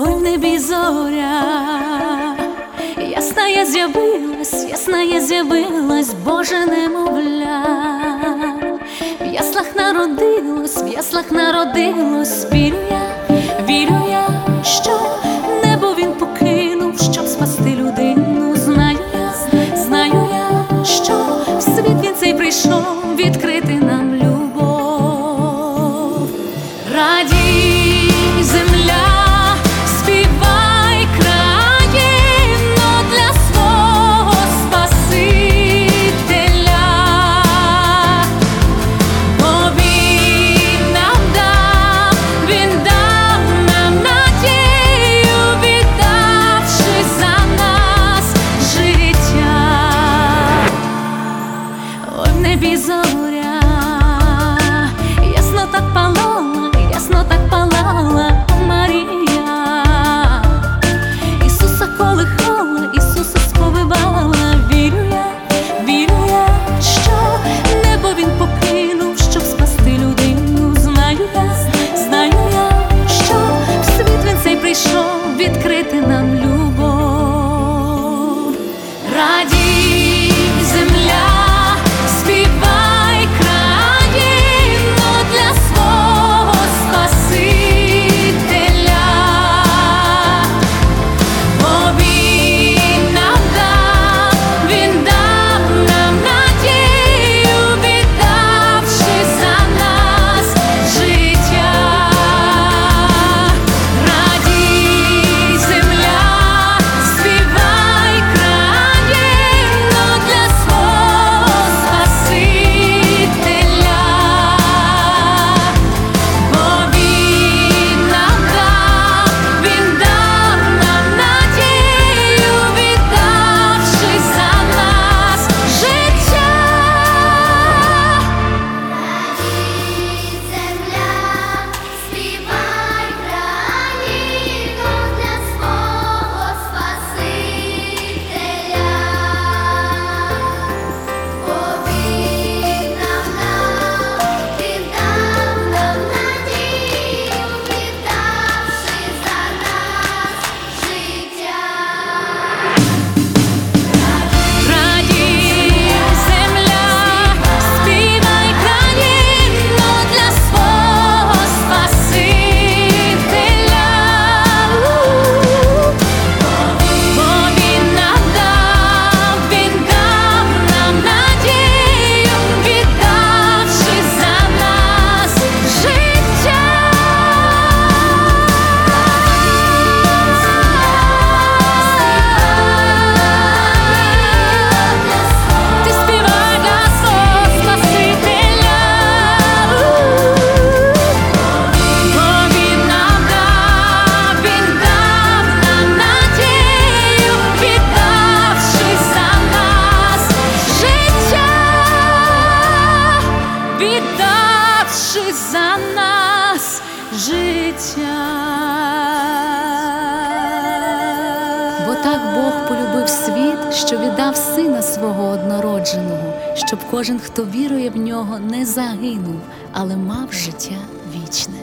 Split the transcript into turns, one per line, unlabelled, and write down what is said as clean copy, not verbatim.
Ой, в небі зоря, ясна я з'явилась, Боже немовля. В яслах народилось, вірю я, що небо він покинув, щоб спасти людину. Знаю я, що в світ він цей прийшов відкрити нам любов. Радій, земля, співай, країно, для свого Спасителя, бо він нам дав нам надію, віддавши за нас життя. Ой, в небі зоря, ясно так палала Марія, Ісуса колихала, Ісуса сповивала. Вірю я, що небо він покинув, щоб спасти людину. Знаю я, що в світ він цей прийшов відкрити нам любов. Радій, земля, співай, країно, для свого Спасителя, бо він нам дав нам надію, віддавши за нас життя. Радій, земля, співай, країно, для свого Спасителя, бо він нам дав нам надію, віддавши за нас життя.
Земля, співай, країно, для свого Спасителя, бо він нам дав нам надію, віддавши за нас життя.
Радій, земля, співай, країно, для свого Спасителя, бо він нам дав нам надію, віддавши за нас життя. Ти співай для свого Спасителя, бо він нам дав нам надію, віддавши за нас життя, віддавши за нас життя. Бо так Бог полюбив світ, що віддав Сина Свого однородженого, щоб кожен, хто вірує в Нього, не загинув, але мав життя вічне.